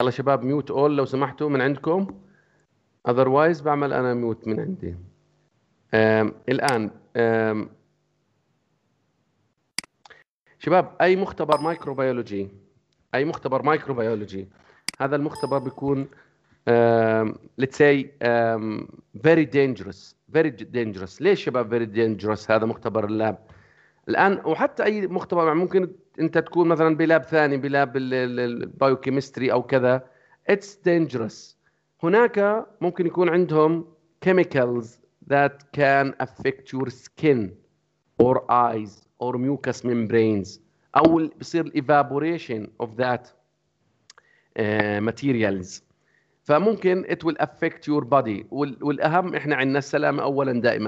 يلا شباب ميوت اول لو سمحتوا من عندكم. otherwise بعمل انا ميوت من عندي. الان شباب اي مختبر مايكروبيولوجي، هذا المختبر بيكون let's say very dangerous. ليش شباب very dangerous؟ هذا مختبر اللاب الآن، وحتى أي مختبر يعني ممكن أنت تكون مثلا بلاب ثاني، بلاب البايوكيمستري أو كذا، it's dangerous. هناك ممكن يكون عندهم chemicals that can affect your skin or eyes or mucous membranes، أو بصير evaporation of that materials، فممكن it will affect your body. والأهم إحنا عندنا السلامة أولا دائما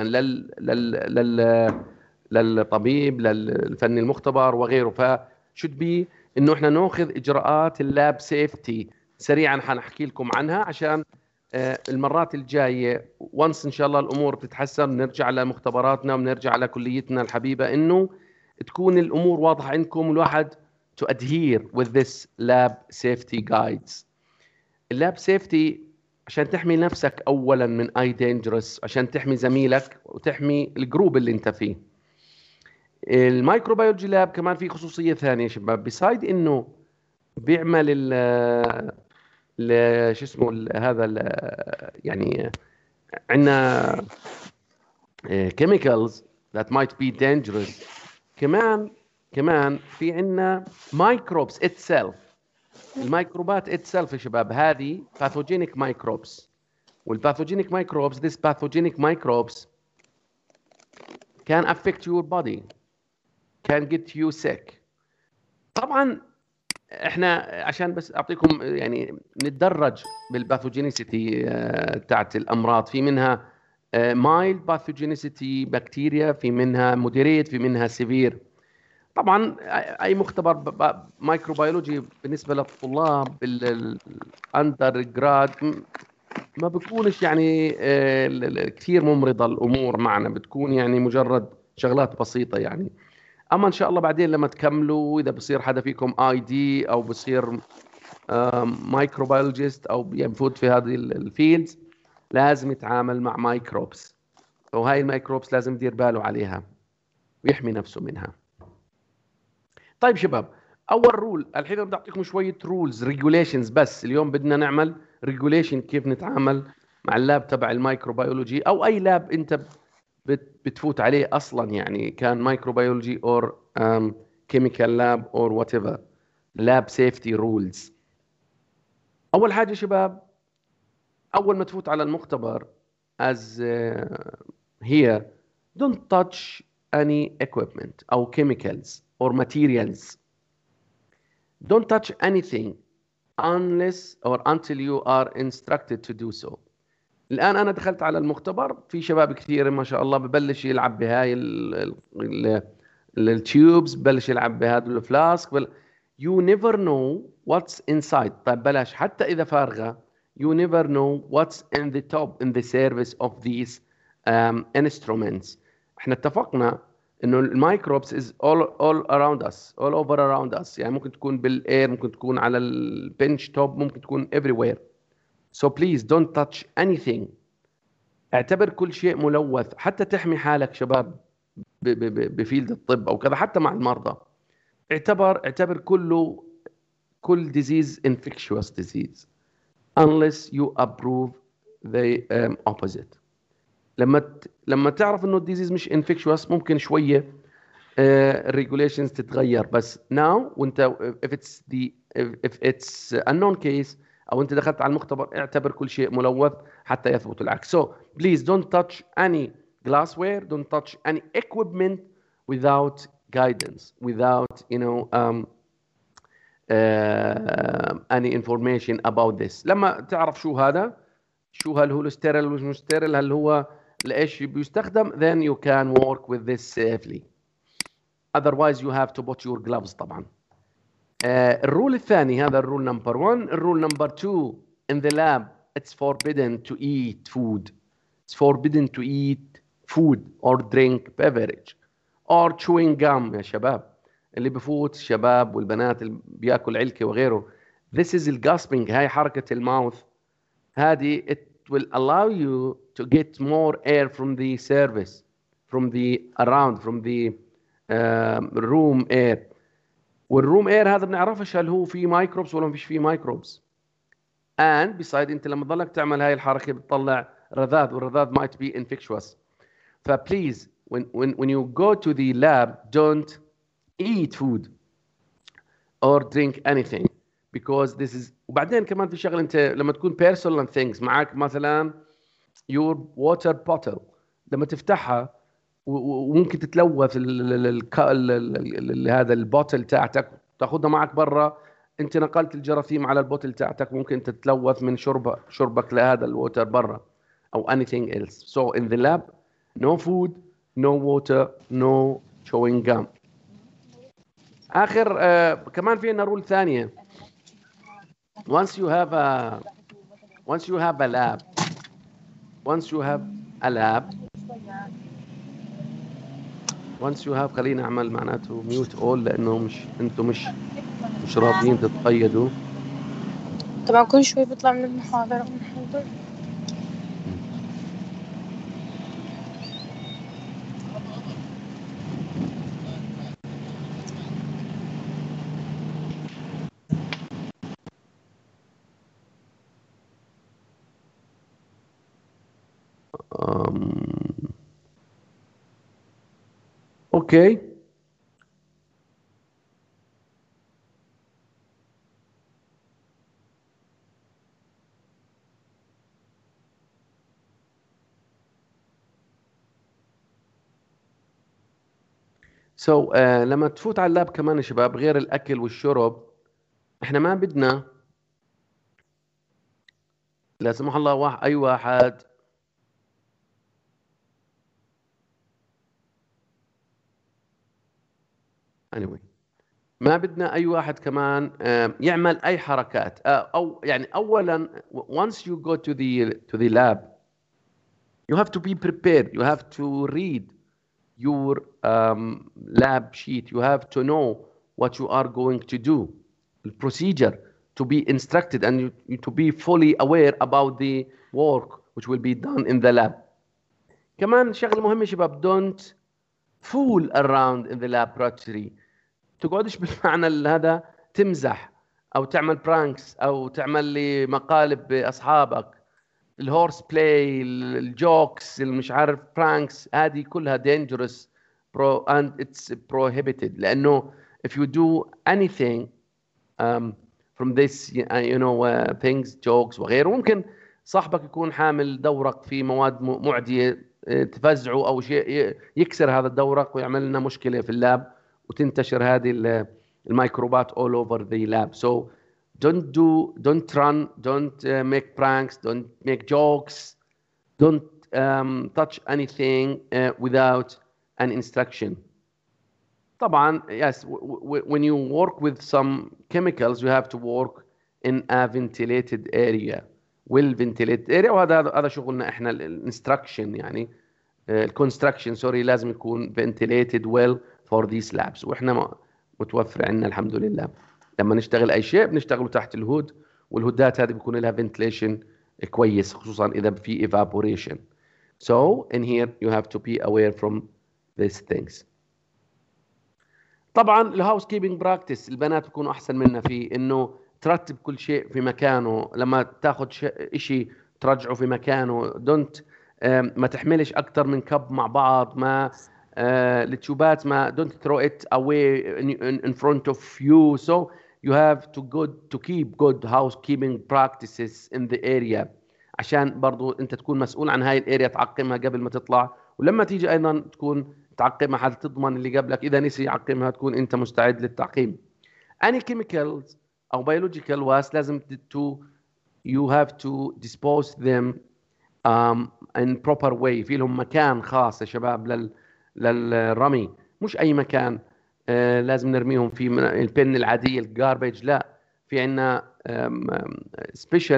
للطبيب، للفني المختبر وغيره. فشود بي إنه إحنا نأخذ إجراءات اللاب سيفتي. سريعا حنحكي لكم عنها عشان المرات الجاية وانس إن شاء الله الأمور بتتحسن نرجع لمختبراتنا ونرجع لكليتنا الحبيبة، إنه تكون الأمور واضحة عندكم والواحد to adhere with this lab safety guides. اللاب سيفتي عشان تحمي نفسك اولا من اي دينجرس، عشان تحمي زميلك وتحمي الجروب اللي انت فيه. الميكروبيولوجي لاب كمان في خصوصيه ثانيه شباب، بسايد انه بيعمل شو اسمه هذا يعني عندنا chemicals that might be dangerous، كمان في عندنا microbes itself. الميكروبات itself يا شباب هذه pathogenic microbes، والpathogenic microbes these pathogenic microbes can affect your body, can get you sick. طبعا احنا عشان بس اعطيكم يعني نتدرج بالباثوجينيسيتي تاعت الامراض، في منها mild pathogenicity بكتيريا، في منها moderate، في منها severe. طبعا اي مختبر مايكروبيولوجي بالنسبه للطلاب الاندر جراد ما بتكونش يعني كثير ممرضه الامور معنا، بتكون يعني مجرد شغلات بسيطه يعني. اما ان شاء الله بعدين لما تكملوا، اذا بصير حدا فيكم اي دي او بصير مايكروبيولوجيست او يفوت في هذه الفيلدز، لازم يتعامل مع مايكروبس، وهاي الميكروبس لازم يدير باله عليها ويحمي نفسه منها. طيب شباب، اول رول الحين بدي اعطيكم شويه رولز ريجوليشنز، بس اليوم بدنا نعمل ريجوليشن كيف نتعامل مع اللاب تبع الميكروبيولوجي او اي لاب انت بتفوت عليه اصلا، يعني كان مايكروبيولوجي اور كيميكال لاب اور وات ايفر. لاب سيفتي رولز. اول حاجه شباب، اول ما تفوت على المختبر as here don't touch any equipment او chemicals or materials. Don't touch anything unless or until you are instructed to do so. الآن أنا دخلت على المختبر، في شباب كثير ما شاء الله ببلش يلعب بهاي التيوبز، ببلش يلعب بهذا الفلاسك. You never know what's inside. طيب بلاش حتى إذا فارغة، you never know what's in the top in the service of these instruments. احنا اتفقنا انه الميكروبس is all around us, all over around us. يعني ممكن تكون بالاير، ممكن تكون على البنش توب، ممكن تكون everywhere. So please don't touch anything. اعتبر كل شيء ملوث، حتى تحمي حالك شباب بفيلد الطب او كذا، حتى مع المرضى. اعتبر كل disease infectious disease unless you approve the opposite. لما تعرف انه الديزيز مش infectious ممكن شويه الريجوليشنز تتغير، بس now وانت if it's unknown case او انت دخلت على المختبر، اعتبر كل شيء ملوث حتى يثبت العكس. So please don't touch any glassware, don't touch any equipment without guidance, without any information about this. لما تعرف شو هذا، هل هو ستيرل ولا مش ستيرل، هل هو لإيش بيستخدم، then you can work with this safely. Otherwise you have to put your gloves طبعا. الرول الثاني، هذا الرول نمبر 1. الرول نمبر 2 in the lab it's forbidden to eat food. It's forbidden to eat food or drink beverage or chewing gum. يا شباب اللي بفوت، الشباب والبنات اللي بياكل علكة وغيره، This is الجاسبينج، هاي حركة الماوث هذه. It will allow you to get more air from the surface, from the around, from the room air. والروم air هذا بنعرفش هل هو فيه مايكروبس ولا مفيش فيه مايكروبس. and beside انت لما تضلك تعمل هاي الحركة بتطلع رذاذ، والرذاذ might be infectious. فبليز when you go to the lab don't eat food or drink anything because this is. وبعدين كمان في شغله، انت لما تكون personal things معك مثلا your water bottle لما تفتحها وممكن تتلوث هذا البوتل تاعتك تاخذها معك برا، انت نقلت الجراثيم على البوتل تاعتك، ممكن تتلوث من شربك لهذا الووتر برا او anything else. So in the lab no food, no water, no chewing gum. اخر كمان في لنا رول ثانيه. once you have a lab خلينا نعمل معناته ميوت اول لانه انتم مش راضيين تتقيدوا. طبعا كل شوي بطلع من المحاضرة ونحضر. اوكي لما تفوت على اللاب كمان يا شباب، غير الاكل والشرب، احنا ما بدنا لا سمح الله اي واحد anyway ما بدنا اي واحد كمان يعمل اي حركات او يعني اولا once you go to the lab you have to be prepared, you have to read your lab sheet, you have to know what you are going to do, the procedure, to be instructed and you to be fully aware about the work which will be done in the lab. كمان شغله مهمه شباب، don't fool around in the laboratory. تقعدش بالمعنى هذا تمزح او تعمل برانكس او تعمل لي مقالب باصحابك، الهورس بلاي، الجوكس، المش عارف برانكس، هذه كلها dangerous and it's prohibited. لانه if you do anything from this things jokes وغيره، ممكن صاحبك يكون حامل دورق في مواد معدية تفزعه او شيء يكسر هذا الدورق ويعمل لنا مشكلة في اللاب وتنتشر هذه الميكروبات all over the lab. So don't run, don't make pranks, don't make jokes, don't touch anything without an instruction. طبعا yes, when you work with some chemicals you have to work in a ventilated area, well ventilated area. وهذا شغلنا احنا الانستراكشن يعني الكونستراكشن سوري، لازم يكون ventilated well for these labs. واحنا متوفر عندنا الحمد لله. لما نشتغل اي شيء بنشتغله تحت الهود، والهودات هذه بيكون لها ventilation كويس خصوصا اذا في evaporation. So in here you have to be aware from these things. طبعا الهاوس كيبنج براكتس البنات بيكونوا احسن منا في انه ترتب كل شيء في مكانه، لما تاخذ شيء ترجعه في مكانه، دونت ما تحملش اكثر من كب مع بعض، ما التيوبات ما don't throw it away in front of you. So you have to keep good housekeeping practices in the area عشان برضو انت تكون مسؤول عن هاي الاريا، تعقمها قبل ما تطلع، ولما تيجي ايضا تكون تعقمها حتى تضمن اللي قبلك اذا نسي يعقمها تكون انت مستعد للتعقيم. Any chemicals او biological waste لازم you have to dispose them in proper way. في لهم مكان خاص يا شباب للرمي، مش اي مكان لازم نرميهم في البن العاديه الجاربيج، لا في عندنا special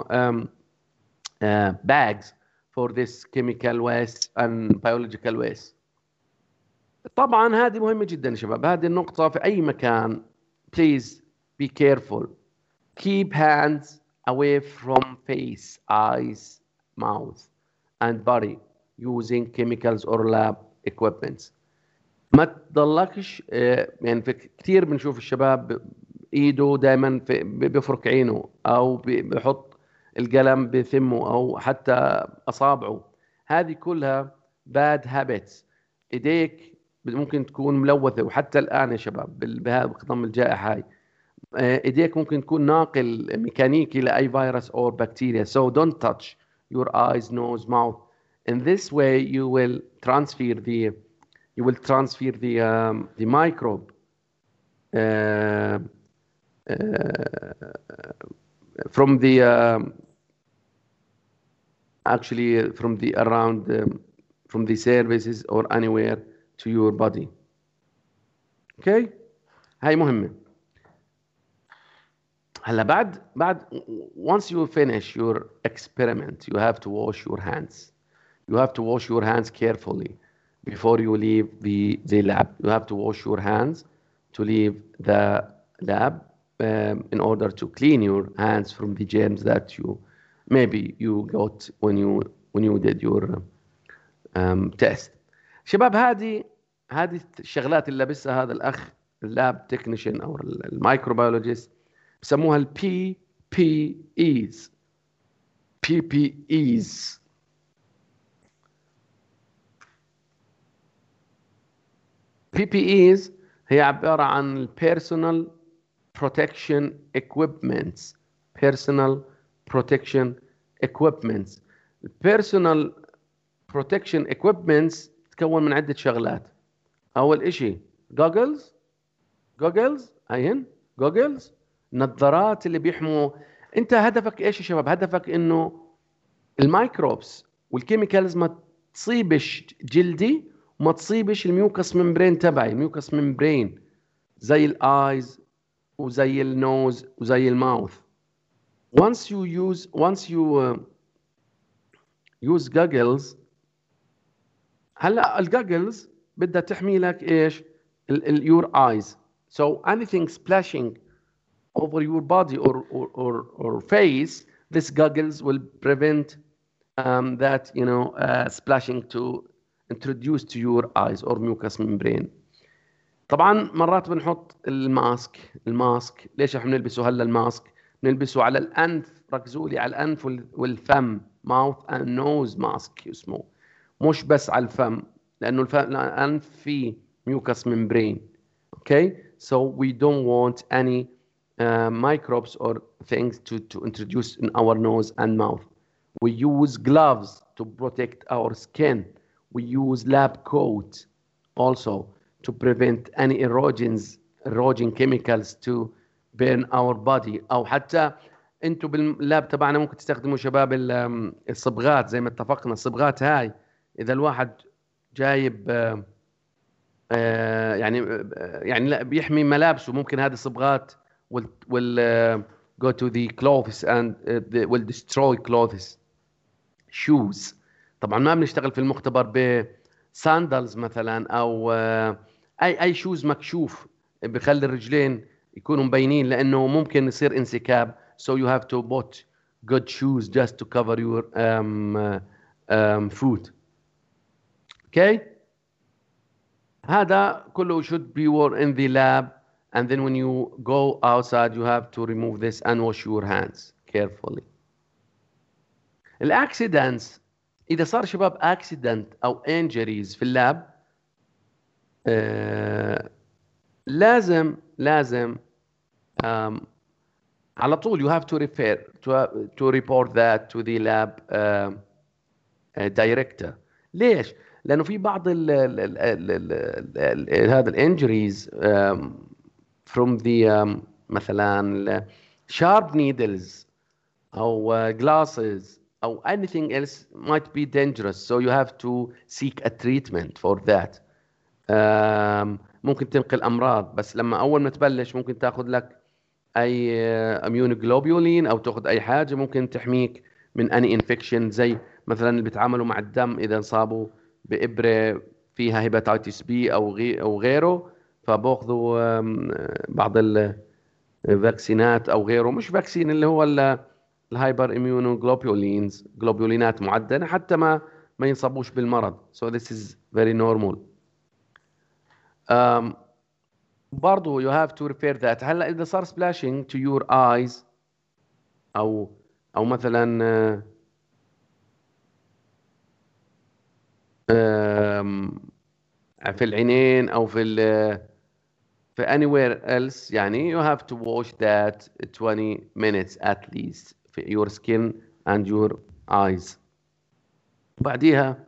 bags for this chemical waste and biological waste. طبعا هذه مهمه جدا يا شباب، هذه النقطه في اي مكان please be careful. keep hands away from face, eyes, mouth and body using chemicals or lab equipments. ما تضلكش يعني في كثير بنشوف الشباب ايده دائما بفرك عينه او بحط القلم بثمه او حتى اصابعه. هذه كلها bad habits. ايديك ممكن تكون ملوثه، وحتى الان يا شباب بخضم الجائحه هاي ايديك ممكن تكون ناقل ميكانيكي لاي فيروس or bacteria. So don't touch your eyes, nose, mouth. In this way you will transfer the microbe from the actually from the around from the surfaces or anywhere to your body. Okay, هاي مهمة. هلا بعد once you finish your experiment you have to wash your hands. You have to wash your hands carefully before you leave the lab. You have to wash your hands to leave the lab in order to clean your hands from the germs that maybe you got when you did your test. شباب هذه الشغلات اللي لابسها هذا الأخ اللاب تكنيشن أو الميكروبيولوجيست بسموها ال PPEs. PPEs. PPEs هي عبارة عن Personal Protection Equipments. Personal Protection Equipments. Personal Protection Equipments تتكون من عدة شغلات. أول إشي goggles هين goggles، نظارات اللي بيحموا. أنت هدفك إيش يا شباب؟ هدفك إنه الميكروبس والكيميكالز ما تصيبش جلدي وما تصيبش الميوكس ممبرين تبعي. الميوكس ممبرين زي الايز وزي النوز وزي الماوث. once you use goggles، هلا الجوجلز بدها تحمي لك ايش؟ your eyes. So anything splashing over your body or face, this goggles will prevent that splashing to introduce to your eyes or mucous membrane. طبعا مرات بنحط الماسك. ليش احنا بنلبسه هلا الماسك؟ بنلبسه على الانف. ركزوا لي على الانف والفم. mouth and nose mask اسمه، مش بس على الفم، لانه الانف فيه mucous membrane. Okay, so we don't want any microbes or things to introduce in our nose and mouth. We use gloves to protect our skin. We use lab coat also to prevent any erosion chemicals to burn our body. أو حتى أنتوا باللاب تبعنا ممكن تستخدموا شباب الصبغات زي ما اتفقنا. الصبغات هاي إذا الواحد جايب يعني لا بيحمي ملابسه، ممكن هذه الصبغات will go to the clothes and will destroy clothes. shoes. طبعا ما بنشتغل في المختبر بساندلز مثلا او اي شوز مكشوف بخلي الرجلين يكونوا مبينين، لانه ممكن يصير انسكاب. so you have to put good shoes just to cover your foot. okay, هذا كله should be worn in the lab, and then when you go outside you have to remove this and wash your hands carefully. الاكسيدنتس، اذا صار شباب اكسيدنت او انجريز في اللاب لازم على طول you have to refer to report that to the lab director. ليش؟ لانه في بعض هذا الانجريز from the مثلا sharp needles او glasses or anything else might be dangerous, so you have to seek a treatment for that. ممكن تنقل امراض، بس لما اول ما تبلش ممكن تاخذ لك اي immunoglobulin او تاخذ اي حاجه ممكن تحميك من any infection، زي مثلا اللي بيتعاملوا مع الدم اذا انصابوا بابره فيها هيباتيتس بي او غيره، فباخذوا بعض فاكسينات او غيره، مش فاكسين، اللي هو الهايبر اميونو جلوبولينات معدنه حتى ما ينصابوش بالمرض. so this is very normal. برضو you have to repair that. هلا اذا صار splashing to your eyes او مثلا في العينين او في anywhere else، يعني you have to wash that 20 minutes at least في your skin and your eyes. بعديها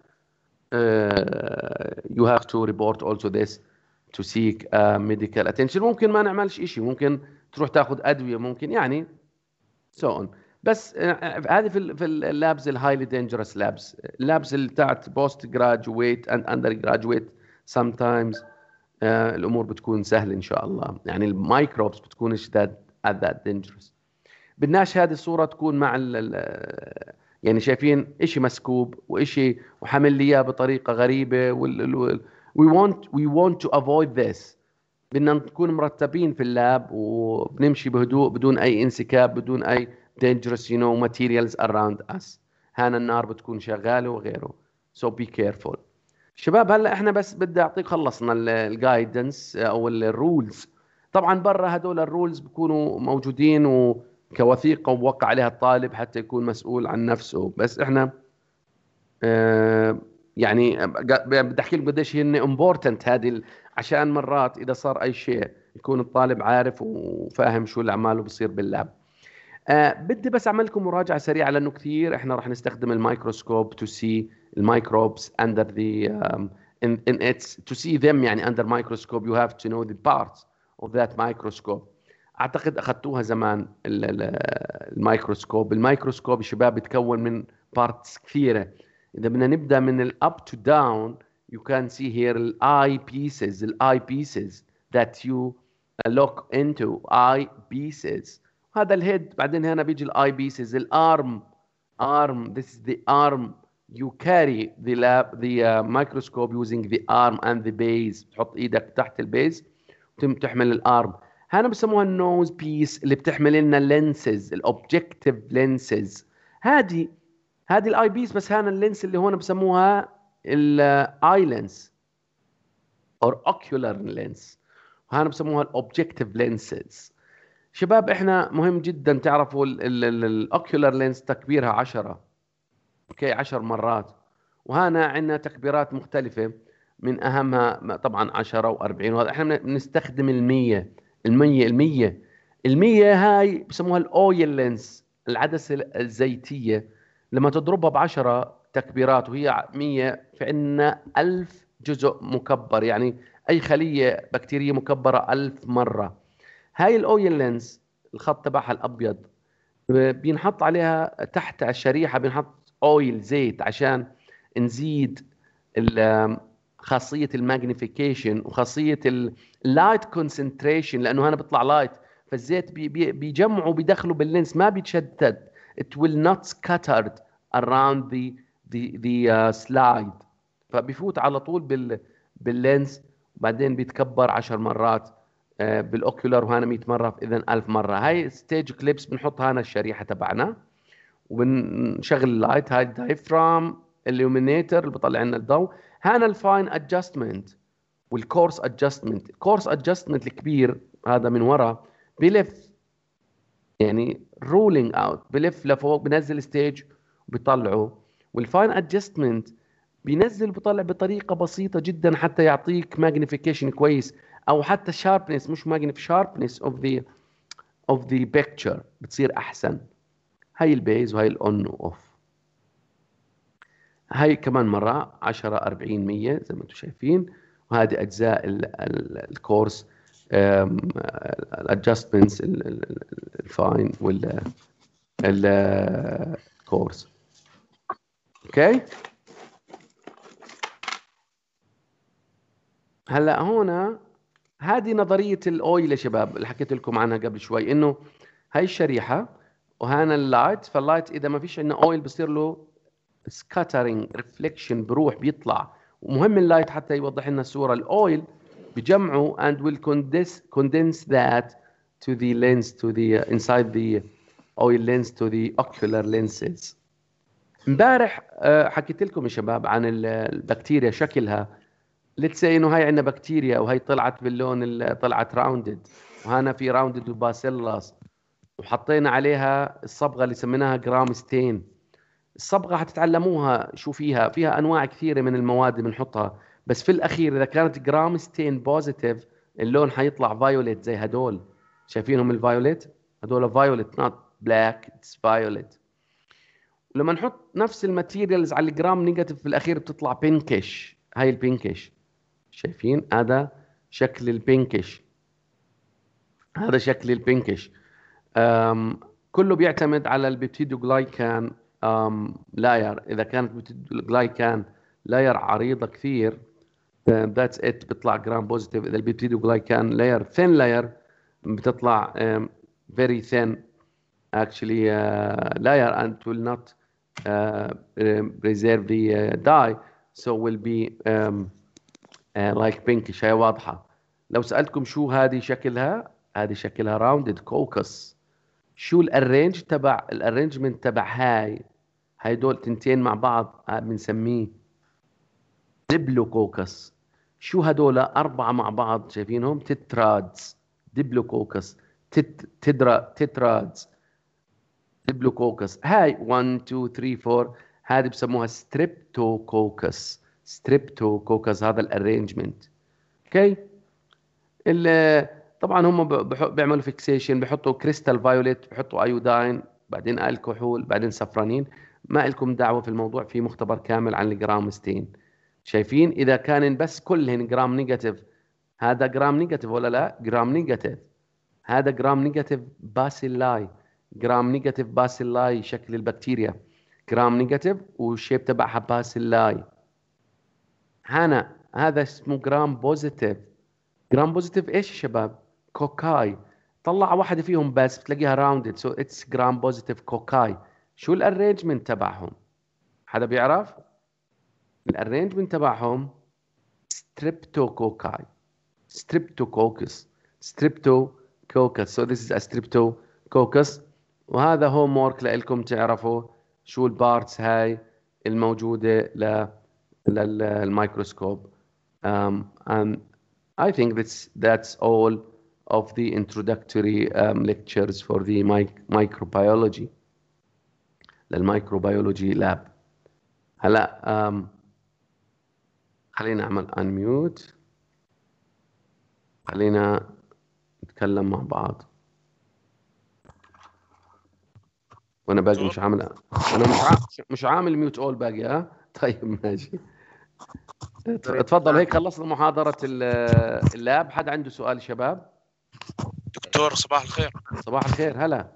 you have to report also this to seek medical attention. ممكن ما نعملش إشي، ممكن تروح تاخذ أدوية، ممكن يعني so on. بس هذه في اللابز الهايلي دينجرس اللابز اللي بتاعت بوست جراجويت اند اندر جراجويت sometimes الامور بتكون سهله ان شاء الله، يعني الميكروبس بتكونش at that dangerous. بدناش هذه الصوره تكون مع يعني شايفين إشي مسكوب وإشي وحمل لي اياه بطريقه غريبه we want to avoid this. بدنا نكون مرتبين في اللاب وبنمشي بهدوء بدون اي انسكاب، بدون اي dangerous materials around us. هان النار بتكون شغاله وغيره. so be careful. شباب هلا احنا بس بدي اعطيك، خلصنا الجايدنس او الرولز. طبعا برا هدول الرولز بيكونوا موجودين وكوثيقه ووقع عليها الطالب حتى يكون مسؤول عن نفسه، بس احنا يعني بدي احكي لك قديش هي امبورتنت هذه، عشان مرات اذا صار اي شيء يكون الطالب عارف وفاهم شو اللي عماله بصير باللاب. بدي بس اعمل لكم مراجعه سريعه لانه كثير احنا راح نستخدم الميكروسكوب to see الميكروبس under the in its to see them، يعني under microscope you have to know the parts of that microscope. اعتقد اخذتوها زمان الميكروسكوب شباب بيتكون من parts كثيره. إذا بدنا نبدأ من ال up to down you can see here ال eye pieces that you look into eye pieces. هذا الهيد، بعدين هنا بيجي ال eye pieces. الارم this is the arm you carry the microscope using the arm and the base. تحط ايدك تحت البيز وتحمل الارم. هنا بسموها النوز بيس اللي بتحمل لنا اللينسز الاوبجكتيف لينسز. هذه الاي بيس، بس هنا اللينس اللي هون بسموها الاي لينس اور اوكيولار لينس، وهنا بسموها الاوبجكتيف لينسز. شباب احنا مهم جدا تعرفوا الاوكيولار لينس تكبيرها 10 اوكي 10 مرات، وهنا عندنا تكبيرات مختلفه من اهمها طبعا 10 و40، وهذا احنا بنستخدم ال100 هاي بسموها الاويل لينس، العدسه الزيتيه. لما تضربها ب10 تكبيرات وهي 100 فعندنا 1000 جزء مكبر، يعني أي خلية بكتيرية مكبرة 1000 مرة. هاي الأويل لينس الخط تبعها الأبيض بينحط عليها تحت الشريحة بنحط أويل زيت عشان نزيد خاصية الماجنيفيكيشن وخاصية اللايت كونسنتريشن، لأنه هنا بيطلع لايت فالزيت بيجمعوا بيدخلوا باللينس ما بيتشتت. It will not scattered around the slide، فبيفوت على طول باللينس، وبعدين بيتكبر 10 مرات بالاوكيولار، وهنا 100 مرة، اذا 1000 مرة. هاي ستيج كليبس بنحط هنا الشريحة تبعنا وبنشغل اللايت. هاي الدايفرام اللومينيتر اللي بيطلع لنا الضوء. هنا الفاين ادجستمنت والكورس ادجستمنت. الكورس ادجستمنت الكبير هذا من ورا بلف، يعني رولينج اوت، بلف لفوق بنزل ستيج وبيطلعه. والفاين ادجستمنت بينزل وبيطلع بطريقه بسيطه جدا حتى يعطيك ماجنيفيكيشن كويس، او حتى شاربنس، مش شاربنس اوف ذا بيكتشر بتصير احسن. هاي البيز وهي الاون واوف. هاي كمان مره 10 40 100 زي ما انتم شايفين، وهذه اجزاء الكورس الادجستمنتس الفاين الكورس. اوكي هلا هون هذه نظريه الاويل يا شباب اللي حكيت لكم عنها قبل شوي، انه هاي الشريحه وهنا اللايت، فاللايت اذا ما فيش عندنا اويل بصير له سكاترينج ريفليكشن، بروح بيطلع. ومهم اللايت حتى يوضح لنا الصوره. الاويل بجمعه and will condense that to the lens, to the inside the oil lens to the ocular lenses. امبارح حكيت لكم يا شباب عن البكتيريا شكلها. let's say انه هاي عندنا بكتيريا وهي طلعت باللون طلعت راوندد، وهنا في راوندد وباسيلاس، وحطينا عليها الصبغه اللي سميناها جرام ستين. الصبغه حتتعلموها شو فيها انواع كثيره من المواد اللي بنحطها، بس في الاخير اذا كانت جرام ستين بوزيتيف اللون حيطلع فايوليت زي هدول. شايفينهم الفايوليت؟ هدول فايوليت not black, it's violet. ولما نحط نفس الماتيريالز على الجرام نيجاتيف في الاخير بتطلع بينكش. هاي البينكش شايفين؟ هذا شكل البينكش، هذا شكل البينكش. كله بيعتمد على البيبتيدوغلايكان لاير. اذا كانت البيبتيدوغلايكان لاير عريضه كثير ذاتس ات بيطلع جرام بوزيتيف. اذا البيبتيدوغلايكان لاير ثين لاير بتطلع very thin actually layer and will not preserve the dye, so will be like pinkish. هي واضحة. لو سألتكم شو هذه شكلها، هذه شكلها راوندد كوكس. شو الارينج تبع الارينجمنت تبع هاي دول تنتين مع بعض بنسميه ديبلوكوكس. شو هدول؟ أربعة مع بعض شايفينهم؟ تترادز. ديبلوكوكس تترادز ديبلوكوكس. هاي 1 2 3 4 هذه بسموها ستريبتوكوكس. ستريبتوكوكس هذا الارينجمنت. اوكي. طبعا هم بيعملوا فيكسيشن، بيحطوا كريستال فايوليت، بيحطوا ايوداين، بعدين الكحول، بعدين سفرانين. ما لكم دعوه في الموضوع، في مختبر كامل عن الجرامستين. شايفين؟ اذا كان بس كلهن جرام نيجاتيف، هذا جرام نيجاتيف ولا لا؟ جرام نيجاتيف. هذا جرام نيجاتيف باسيلاي، جرام نيجاتيف باسيلاي شكل البكتيريا، جرام نيجاتيف والشيب تبعها باسيلاي. هذا اسمه جرام بوزيتيف. جرام بوزيتيف ايش يا شباب؟ كوكاي. طلع واحدة فيهم بس بتلاقيها راوندد، سو اتس جرام بوزيتيف كوكاي. شو الارينجمنت تبعهم؟ حدا بيعرف؟ الارينجمنت تبعهم ستريبتوكوكاي، ستريبتوكوكس، ستريبتوكوكس. so this is a streptococcus. وهذا هوم وورك لكم تعرفوا شو البارتس هاي الموجودة للميكروسكوب. and I think that's all of the introductory lectures for the microbiology للميكروبيولوجي لاب. هلا خلينا نعمل unmute، خلينا نتكلم مع بعض. وانا باقي مش عامل، انا مش عامل ميوت اول باقي. ها طيب ماشي. اتفضل. هيك خلصنا محاضرة اللاب. حد عنده سؤال شباب؟ دكتور صباح الخير. صباح الخير. هلا.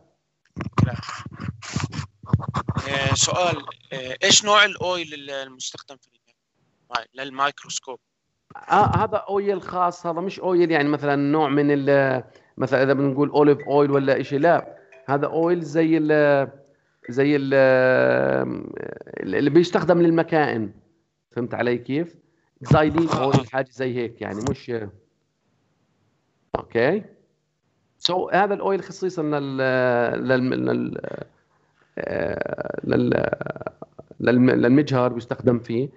سؤال، ايش نوع الاويل المستخدم في للميكروسكوب؟ هذا اويل خاص، هذا مش اويل يعني مثلا نوع من مثلا اذا بنقول اوليف اويل ولا شيء، لا. هذا اويل زي اللي بيستخدم للمكائن. فهمت علي كيف؟ زايلين اويل حاجه زي هيك يعني، مش اوكي. سو هذا الاويل خصيصا للمجهر بيستخدم فيه.